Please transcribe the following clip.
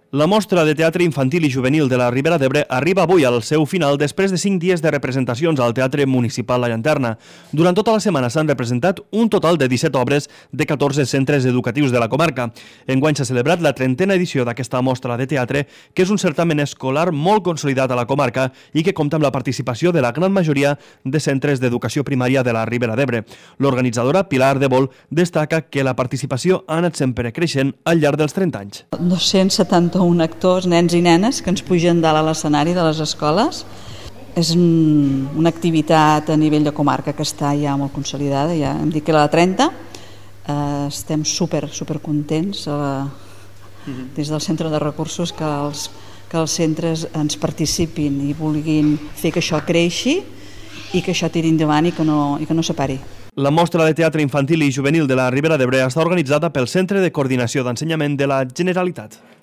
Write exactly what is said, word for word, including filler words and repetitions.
La mostra de teatre infantil i juvenil de la Ribera d'Ebre arriba avui al seu final després de cinc dies de representacions al Teatre Municipal La Llanterna. Durant tota la setmana s'han representat un total de disset obres de catorze centres educatius de la comarca. Enguany s'ha celebrat la trentena edició d'aquesta mostra de teatre, que és un certamen escolar molt consolidat a la comarca i que compta amb la participació de la gran majoria de centres d'educació primària de la Ribera d'Ebre. L'organitzadora, Pilar Ardebol, destaca que la participació ha anat sempre creixent al llarg dels trenta anys. dos-cents setanta-un actors, nens i nenes, que ens pugen dalt a l'escenari de les escoles. És una activitat a nivell de comarca que està ja molt consolidada, ja hem dit que era la trenta. Estem super, super contents des del centre de recursos que els, que els centres ens participin i vulguin fer que això creixi i que això tiri endavant i que no, i que no separi. La mostra de teatre infantil i juvenil de la Ribera d'Ebre està organitzada pel Centre de Coordinació d'Ensenyament de la Generalitat.